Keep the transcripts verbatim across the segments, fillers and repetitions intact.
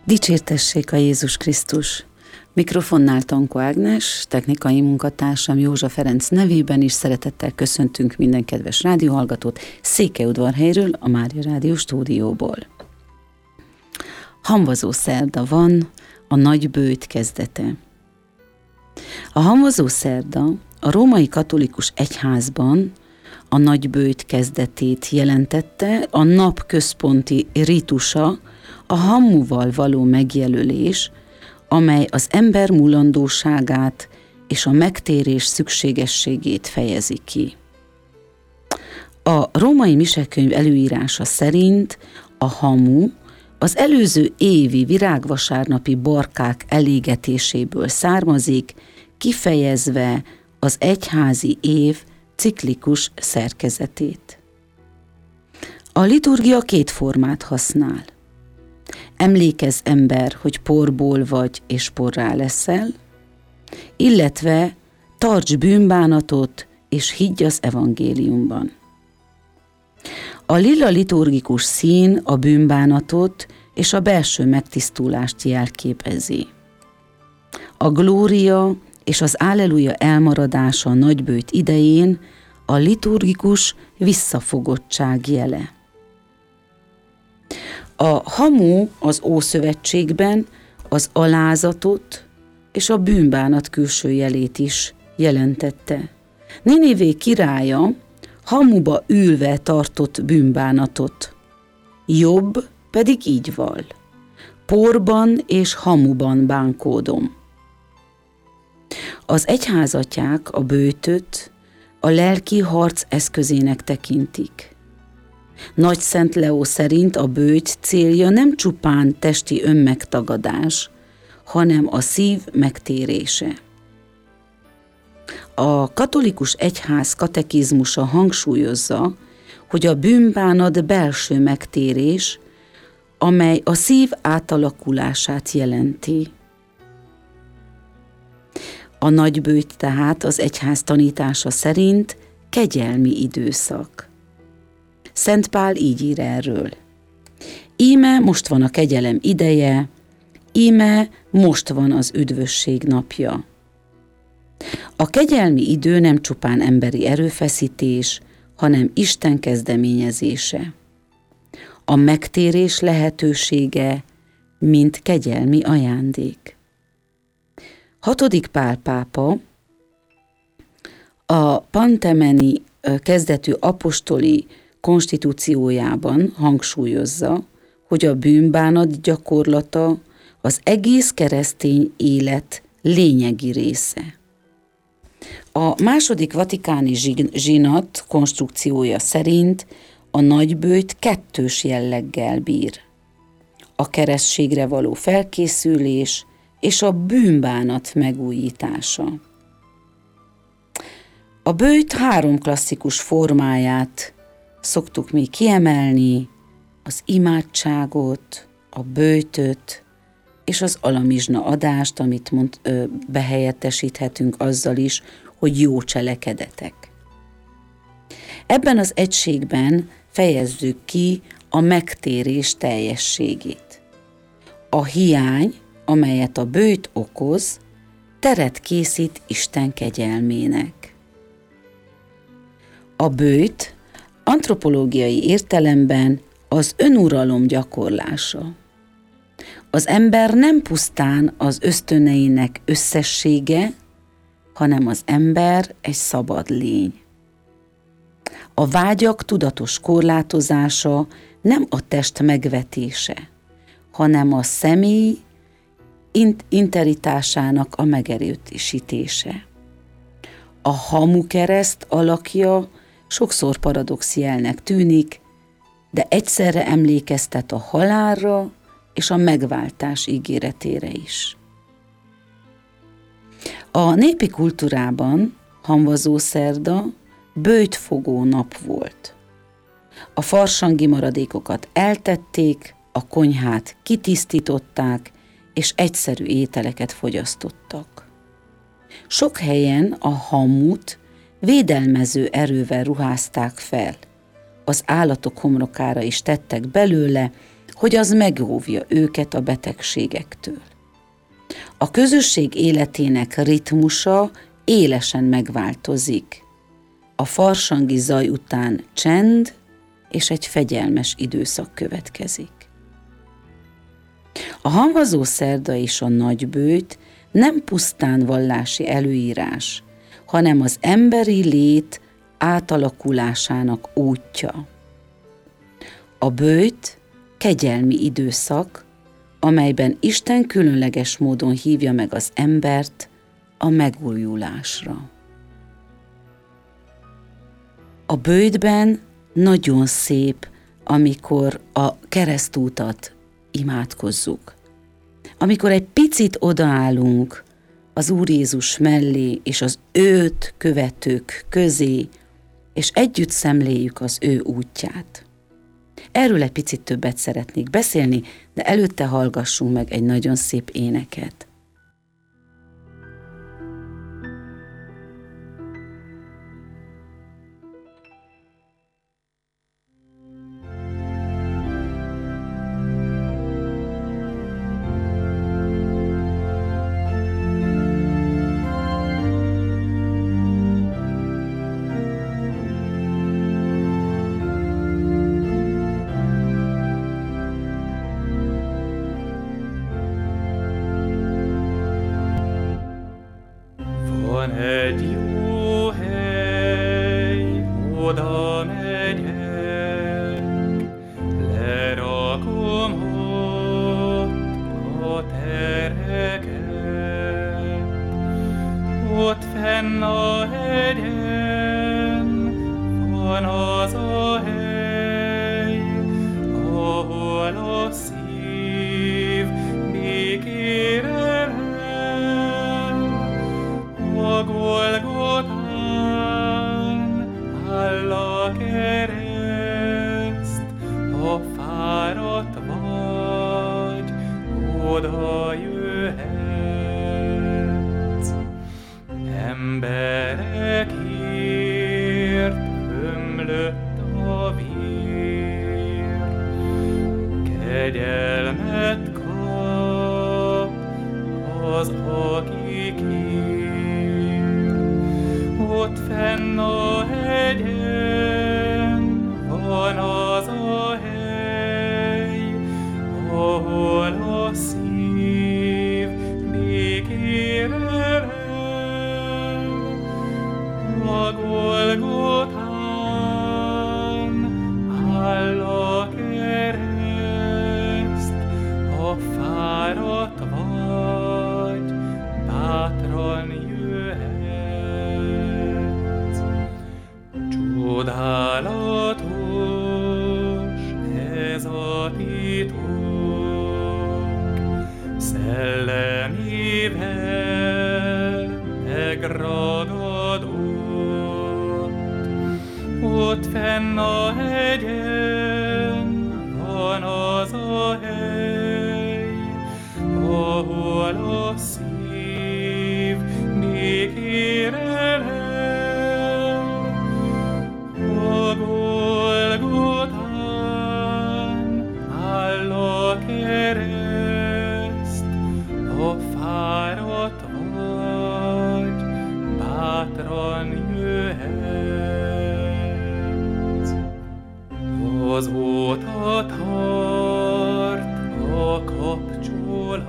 Dicsértessék a Jézus Krisztus! Mikrofonnál Tankó Ágnes, technikai munkatársam Józsa Ferenc nevében is szeretettel köszöntünk minden kedves rádióhallgatót Székelyudvarhelyről, a Mária Rádió stúdióból. Hamvazó szerda van, a nagyböjt kezdete. A hamvazó szerda a római katolikus egyházban a nagyböjt kezdetét jelentette, a nap központi ritusa, a hamuval való megjelölés, amely az ember mulandóságát és a megtérés szükségességét fejezi ki. A római misekönyv előírása szerint a hamu az előző évi virágvasárnapi barkák elégetéséből származik, kifejezve az egyházi év ciklikus szerkezetét. A liturgia két formát használ. Emlékezz, ember, hogy porból vagy, és porrá leszel, illetve tarts bűnbánatot, és higgy az evangéliumban. A lila liturgikus szín a bűnbánatot és a belső megtisztulást jelképezi. A glória és az alleluja elmaradása a nagyböjt idején a liturgikus visszafogottság jele. A hamu az Ószövetségben az alázatot és a bűnbánat külső jelét is jelentette. Ninivé királya hamuba ülve tartott bűnbánatot, Jobb pedig így val: porban és hamuban bánkódom. Az egyházatják a böjtöt a lelki harc eszközének tekintik. Nagy Szent Leó szerint a böjt célja nem csupán testi önmegtagadás, hanem a szív megtérése. A katolikus egyház katekizmusa hangsúlyozza, hogy a bűnbánat belső megtérés, amely a szív átalakulását jelenti. A nagyböjt tehát az egyház tanítása szerint kegyelmi időszak. Szent Pál így ír erről: íme most van a kegyelem ideje, íme most van az üdvösség napja. A kegyelmi idő nem csupán emberi erőfeszítés, hanem Isten kezdeményezése. A megtérés lehetősége, mint kegyelmi ajándék. Hatodik Pál pápa a pantemeni kezdetű apostoli konstitúciójában hangsúlyozza, hogy a bűnbánat gyakorlata az egész keresztény élet lényegi része. A második vatikáni zsinat konstrukciója szerint a nagyböjt kettős jelleggel bír: a keresztségre való felkészülés és a bűnbánat megújítása. A böjt három klasszikus formáját szoktuk mi kiemelni: az imádságot, a böjtöt és az alamizsna adást, amit mond, ö, behelyettesíthetünk azzal is, hogy jó cselekedetek. Ebben az egységben fejezzük ki a megtérés teljességét. A hiány, amelyet a böjt okoz, teret készít Isten kegyelmének. A böjt antropológiai értelemben az önuralom gyakorlása. Az ember nem pusztán az ösztöneinek összessége, hanem az ember egy szabad lény. A vágyak tudatos korlátozása nem a test megvetése, hanem a személy interitásának a megerősítése. A hamukereszt alakja sokszor paradox jelnek tűnik, de egyszerre emlékeztet a halálra és a megváltás ígéretére is. A népi kultúrában hamvazó szerda böjtfogó nap volt. A farsangi maradékokat eltették, a konyhát kitisztították, és egyszerű ételeket fogyasztottak. Sok helyen a hamut védelmező erővel ruházták fel. Az állatok homlokára is tettek belőle, hogy az megóvja őket a betegségektől. A közösség életének ritmusa élesen megváltozik. A farsangi zaj után csend és egy fegyelmes időszak következik. A hamvazó szerda és a nagyböjt nem pusztán vallási előírás, hanem az emberi lét átalakulásának útja. A böjt kegyelmi időszak, amelyben Isten különleges módon hívja meg az embert a megújulásra. A böjtben nagyon szép, amikor a keresztútat imádkozzuk. Amikor egy picit odaállunk az Úr Jézus mellé és az őt követők közé, és együtt szemléljük az ő útját. Erről egy picit többet szeretnék beszélni, de előtte hallgassunk meg egy nagyon szép éneket. Van egy jó hely, oda megyek, lerakom ott a terheket. Ott fenn a hegyen van az a hely, ahol a szív békére a Golgotán áll a kereszt, ha fáradt vagy, oda jöhetsz. Emberekért ömlött a vér, kegyelmet kap az, akik ott fenn a hegyen van az a hely, ahol a szív békére lel. A Golgotán áll a kereszt, ha fáradt vagy, bátran jöhetsz. Csodálatos ez a titok, szellemével megragadott. Ott fenn a hegyen van az a hely, ahol a szív békére lel. A Golgotán áll a kereszt, ha fáradt vagy, bátran jöhetsz. Az óta tart a kapcsolat,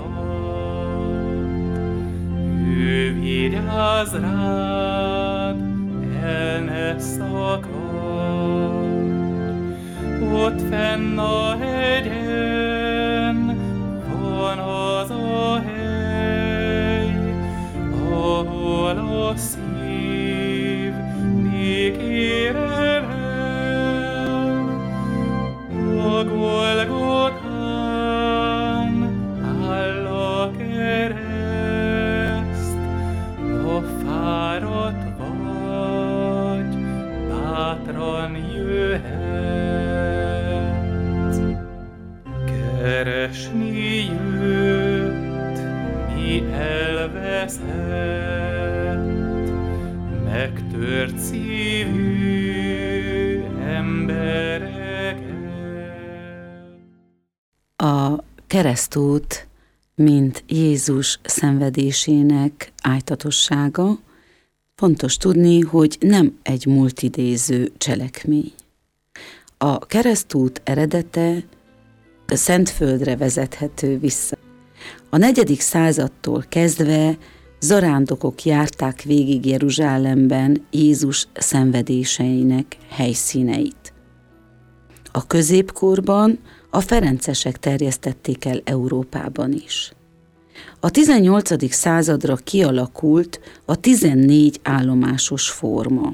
ő vigyáz rád, el ne szakadj. Ott fenn a hegyen van az a hely, ahol a szív békére lel. A Golgotán áll a kereszt, ha fáradt vagy, bátran jöhetsz. Keresni jött, mi elveszett, megtört szívű embereket. keresztút, mint Jézus szenvedésének ájtatossága, fontos tudni, hogy nem egy multidéző cselekmény. A keresztút eredete a Szentföldre vezethető vissza. A negyedik századtól kezdve zarándokok járták végig Jeruzsálemben Jézus szenvedéseinek helyszíneit. A középkorban a ferencesek terjesztették el Európában is. A tizennyolcadik századra kialakult a tizennégy állomásos forma.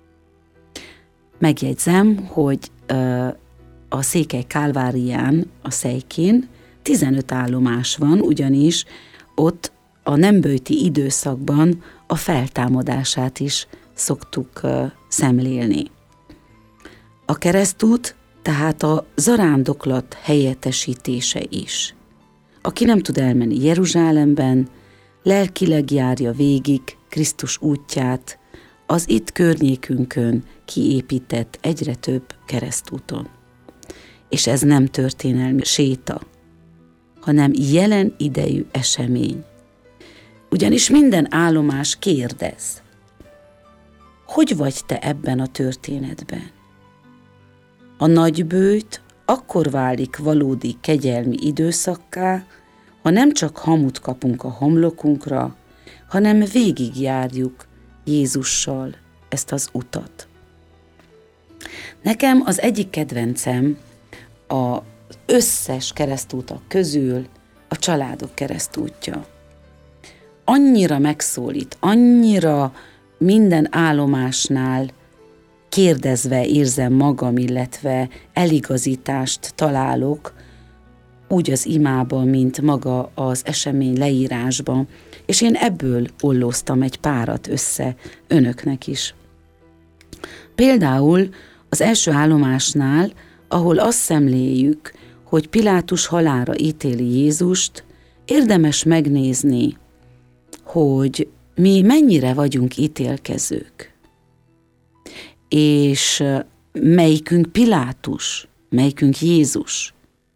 Megjegyzem, hogy a Székely Kálvárián, a Szejkén tizenöt állomás van, ugyanis ott a nemböjti időszakban a feltámadását is szoktuk szemlélni. A keresztút tehát a zarándoklat helyettesítése is. Aki nem tud elmenni Jeruzsálemben, lelkileg járja végig Krisztus útját az itt környékünkön kiépített egyre több keresztúton. És ez nem történelmi séta, hanem jelen idejű esemény. Ugyanis minden állomás kérdez, hogy vagy te ebben a történetben? A nagybőjt akkor válik valódi kegyelmi időszakká, ha nem csak hamut kapunk a homlokunkra, hanem végigjárjuk Jézussal ezt az utat. Nekem az egyik kedvencem az összes keresztútak közül a családok keresztútja. Annyira megszólít, annyira minden állomásnál kérdezve érzem magam, illetve eligazítást találok, úgy az imában, mint maga az esemény leírásban, és én ebből ollóztam egy párat össze önöknek is. Például az első állomásnál, ahol azt szemléljük, hogy Pilátus halálra ítéli Jézust, érdemes megnézni, hogy mi mennyire vagyunk ítélkezők. És melyikünk Pilátus, melyikünk Jézus.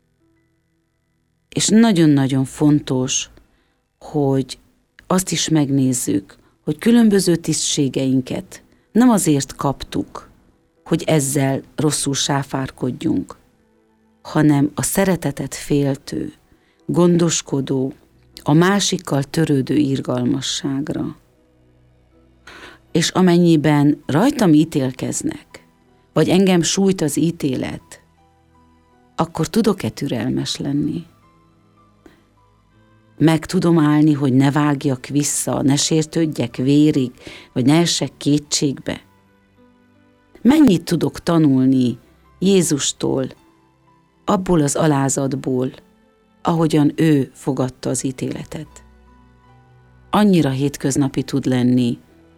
És nagyon-nagyon fontos, hogy azt is megnézzük, hogy különböző tisztségeinket nem azért kaptuk, hogy ezzel rosszul sáfárkodjunk, hanem a szeretetet féltő, gondoskodó, a másikkal törődő irgalmasságra. És amennyiben rajtam ítélkeznek, vagy engem sújt az ítélet, akkor tudok-e türelmes lenni? Meg tudom állni, hogy ne vágjak vissza, ne sértődjek vérig, vagy ne essek kétségbe? Mennyit tudok tanulni Jézustól, abból az alázatból, ahogyan ő fogadta az ítéletet? Annyira hétköznapi tud lenni,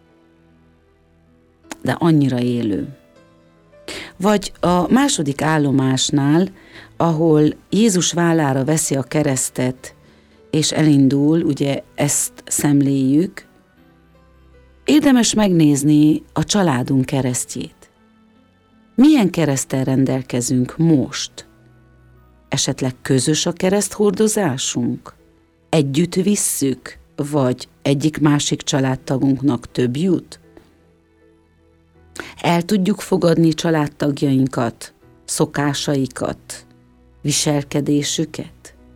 de annyira élő. Vagy a második állomásnál, ahol Jézus vállára veszi a keresztet, és elindul, ugye ezt szemléljük, érdemes megnézni a családunk keresztjét. Milyen kereszttel rendelkezünk most? Esetleg közös a kereszthordozásunk? Együtt visszük, vagy egyik-másik családtagunknak több jut? El tudjuk fogadni családtagjainkat, szokásaikat, viselkedésüket?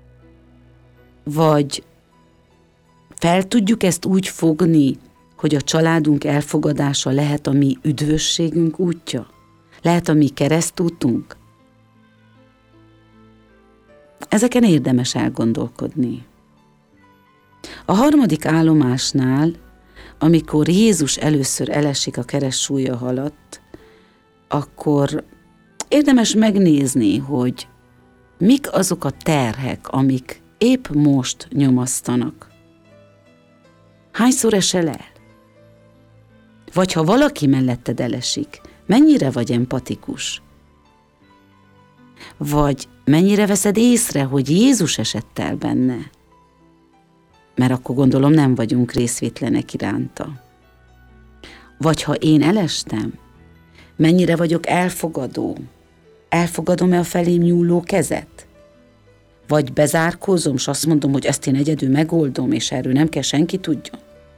Vagy fel tudjuk ezt úgy fogni, hogy a családunk elfogadása lehet a mi üdvösségünk útja? Lehet a mi keresztútunk? Ezeken érdemes elgondolkodni. A harmadik állomásnál, amikor Jézus először elesik a keresztsúlya alatt, akkor érdemes megnézni, hogy mik azok a terhek, amik épp most nyomasztanak. Hányszor esel el? Vagy ha valaki melletted elesik, mennyire vagy empatikus? Vagy mennyire veszed észre, hogy Jézus esett el benne? Mert akkor gondolom nem vagyunk részvétlenek iránta. Vagy ha én elestem, mennyire vagyok elfogadó? Elfogadom-e a felém nyúló kezet? Vagy bezárkózom, és azt mondom, hogy ezt én egyedül megoldom, és erről nem kell senki tudjon.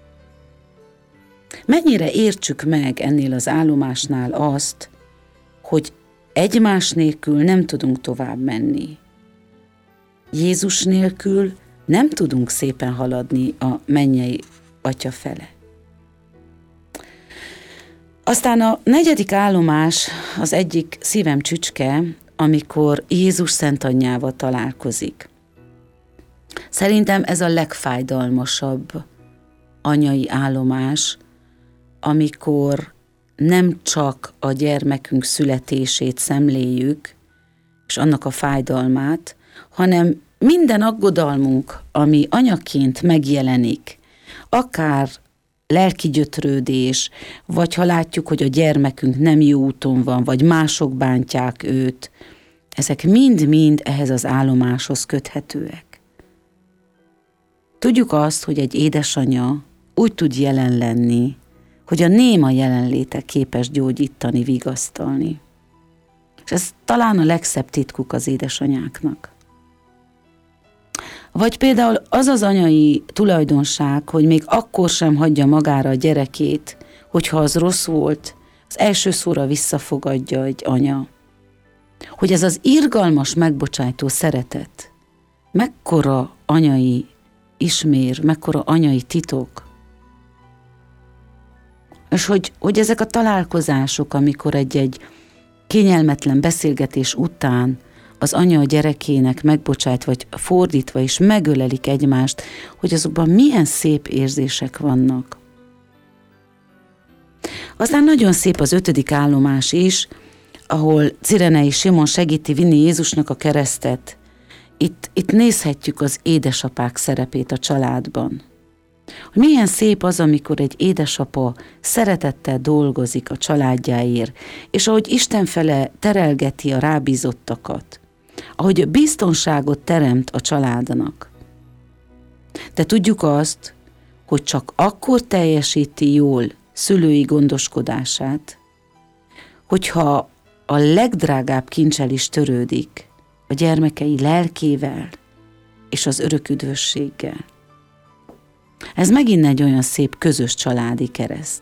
Mennyire értsük meg ennél az állomásnál azt, hogy egymás nélkül nem tudunk tovább menni. Jézus nélkül nem tudunk szépen haladni a mennyei Atya fele. Aztán a negyedik állomás az egyik szívem csücske, amikor Jézus Szent Anyjával találkozik. Szerintem ez a legfájdalmasabb anyai állomás, amikor nem csak a gyermekünk születését szemléljük, és annak a fájdalmát, hanem minden aggodalmunk, ami anyaként megjelenik, akár lelki gyötrődés, vagy ha látjuk, hogy a gyermekünk nem jó úton van, vagy mások bántják őt, ezek mind-mind ehhez az állomáshoz köthetőek. Tudjuk azt, hogy egy édesanya úgy tud jelen lenni, hogy a néma jelenléte képes gyógyítani, vigasztalni. És ez talán a legszebb titkuk az édesanyáknak. Vagy például az az anyai tulajdonság, hogy még akkor sem hagyja magára a gyerekét, hogyha az rossz volt, az első szóra visszafogadja egy anya. Hogy ez az irgalmas, megbocsájtó szeretet, mekkora anyai ismér, mekkora anyai titok. És hogy, hogy ezek a találkozások, amikor egy-egy kényelmetlen beszélgetés után az anya a gyerekének megbocsájt, vagy fordítva is megölelik egymást, hogy azokban milyen szép érzések vannak. Aztán nagyon szép az ötödik állomás is, ahol Cirenei Simon segíti vinni Jézusnak a keresztet. Itt, itt nézhetjük az édesapák szerepét a családban. Milyen szép az, amikor egy édesapa szeretettel dolgozik a családjáért, és ahogy Istenfele terelgeti a rábízottakat, ahogy biztonságot teremt a családnak. De tudjuk azt, hogy csak akkor teljesíti jól szülői gondoskodását, hogyha a legdrágább kincsel is törődik, a gyermekei lelkével és az örök üdvösséggel. Ez megint egy olyan szép közös családi kereszt.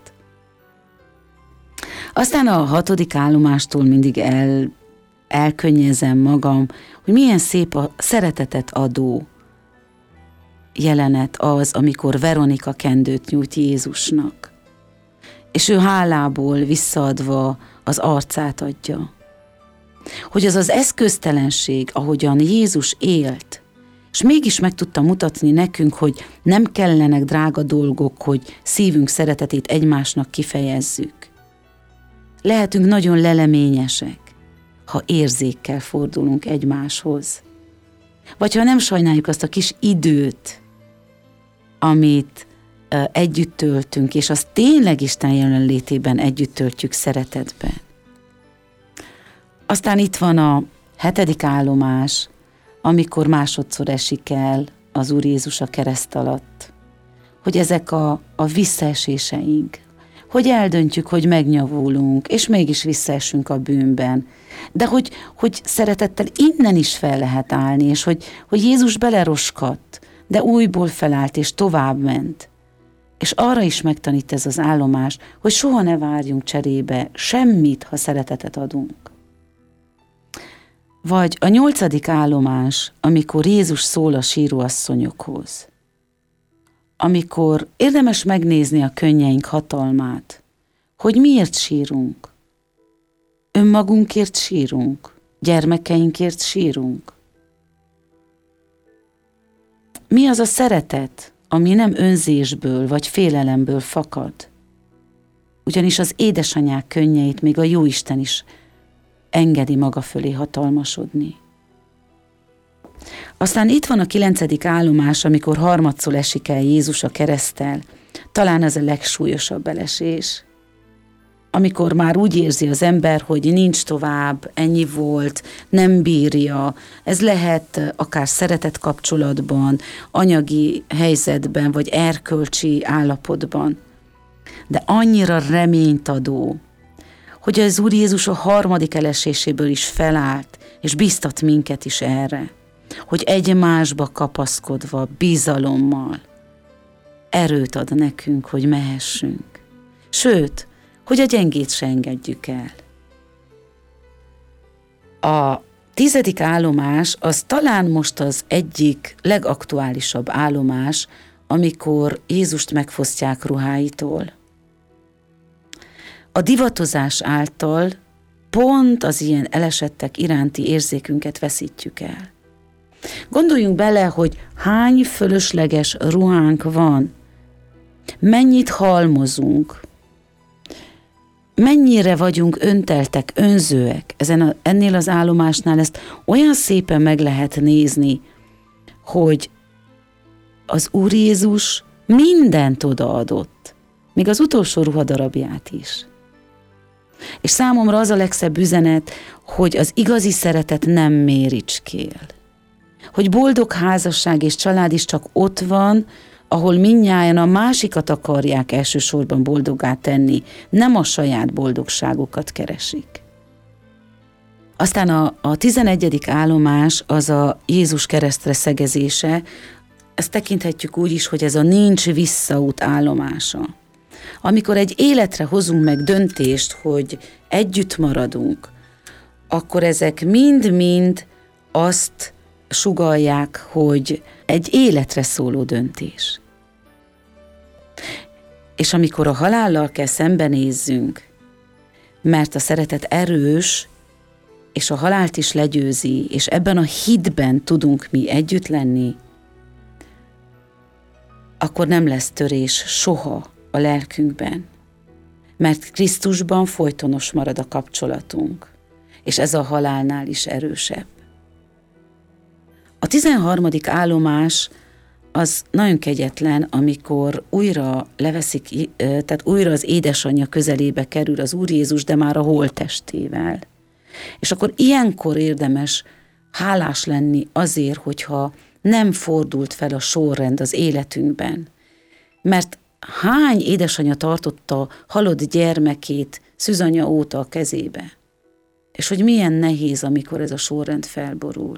Aztán a hatodik állomástól mindig el, elkönnyezem magam, hogy milyen szép a szeretetet adó jelenet az, amikor Veronika kendőt nyújt Jézusnak, és ő hálából visszaadva az arcát adja. Hogy az az eszköztelenség, ahogyan Jézus élt, és mégis meg tudta mutatni nekünk, hogy nem kellenek drága dolgok, hogy szívünk szeretetét egymásnak kifejezzük. Lehetünk nagyon leleményesek, ha érzékkel fordulunk egymáshoz. Vagy ha nem sajnáljuk azt a kis időt, amit uh, együtt töltünk, és azt tényleg Isten jelenlétében együtt töltjük szeretetben. Aztán itt van a hetedik állomás, amikor másodszor esik el az Úr Jézus a kereszt alatt. Hogy ezek a, a visszaeséseink, hogy eldöntjük, hogy megnyavulunk, és mégis visszaesünk a bűnben. De hogy, hogy szeretettel innen is fel lehet állni, és hogy, hogy Jézus beleroskadt, de újból felállt, és tovább ment. És arra is megtanít ez az állomás, hogy soha ne várjunk cserébe semmit, ha szeretetet adunk. Vagy a nyolcadik állomás, amikor Jézus szól a síróasszonyokhoz. Amikor érdemes megnézni a könnyeink hatalmát, hogy miért sírunk. Önmagunkért sírunk, gyermekeinkért sírunk. Mi az a szeretet, ami nem önzésből vagy félelemből fakad? Ugyanis az édesanyák könnyeit még a Jóisten is engedi maga fölé hatalmasodni. Aztán itt van a kilencedik állomás, amikor harmadszor esik el Jézus a kereszttel. Talán ez a legsúlyosabb elesés. Amikor már úgy érzi az ember, hogy nincs tovább, ennyi volt, nem bírja. Ez lehet akár szeretet kapcsolatban, anyagi helyzetben, vagy erkölcsi állapotban. De annyira reményt adó, hogy az Úr Jézus a harmadik eleséséből is felállt, és biztat minket is erre. hogy egymásba kapaszkodva, bizalommal erőt ad nekünk, hogy mehessünk. Sőt, hogy a gyengét se engedjük el. A tizedik állomás az talán most az egyik legaktuálisabb állomás, amikor Jézust megfosztják ruháitól. A divatozás által pont az ilyen elesettek iránti érzékünket veszítjük el. Gondoljunk bele, hogy hány fölösleges ruhánk van, mennyit halmozunk, mennyire vagyunk önteltek, önzőek. Ezen a, ennél az állomásnál ezt olyan szépen meg lehet nézni, hogy az Úr Jézus mindent odaadott, még az utolsó ruhadarabját is. És számomra az a legszebb üzenet, hogy az igazi szeretet nem méricskél. Hogy boldog házasság és család is csak ott van, ahol mindnyájan a másikat akarják elsősorban boldoggá tenni, nem a saját boldogságukat keresik. Aztán a, a tizenegyedik állomás az a Jézus keresztre szegezése, ezt tekinthetjük úgy is, hogy ez a nincs visszaút állomása. Amikor egy életre hozunk meg döntést, hogy együtt maradunk, akkor ezek mind-mind azt sugallják, hogy egy életre szóló döntés. És amikor a halállal kell szembenézzünk, mert a szeretet erős, és a halált is legyőzi, és ebben a hitben tudunk mi együtt lenni, akkor nem lesz törés soha a lelkünkben, mert Krisztusban folytonos marad a kapcsolatunk, és ez a halálnál is erősebb. A tizenharmadik állomás az nagyon kegyetlen, amikor újra leveszik, tehát újra az édesanyja közelébe kerül az Úr Jézus, de már a holttestével. És akkor ilyenkor érdemes hálás lenni azért, hogyha nem fordult fel a sorrend az életünkben. Mert hány édesanyja tartotta halott gyermekét szűzanyja óta a kezébe? És hogy milyen nehéz, amikor ez a sorrend felborul.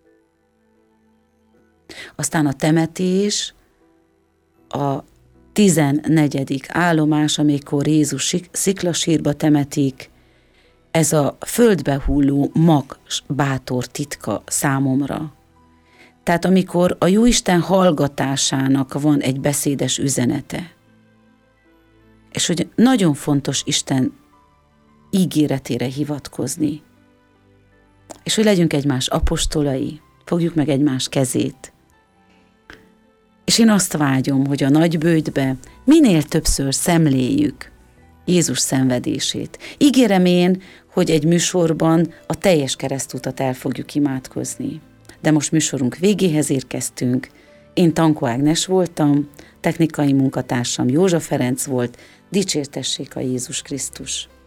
Aztán a temetés, a tizennegyedik állomás, amikor Jézus sziklasírba temetik, ez a földbe hulló mag bátor titka számomra. Tehát amikor a Jóisten hallgatásának van egy beszédes üzenete, és hogy nagyon fontos Isten ígéretére hivatkozni, és hogy legyünk egymás apostolai, fogjuk meg egymás kezét. És én azt vágyom, hogy a nagybőjtbe minél többször szemléljük Jézus szenvedését. Ígérem én, hogy egy műsorban a teljes keresztutat el fogjuk imádkozni. De most műsorunk végéhez érkeztünk. Én Tankó Ágnes voltam, technikai munkatársam Józsa Ferenc volt, dicsértessék a Jézus Krisztus.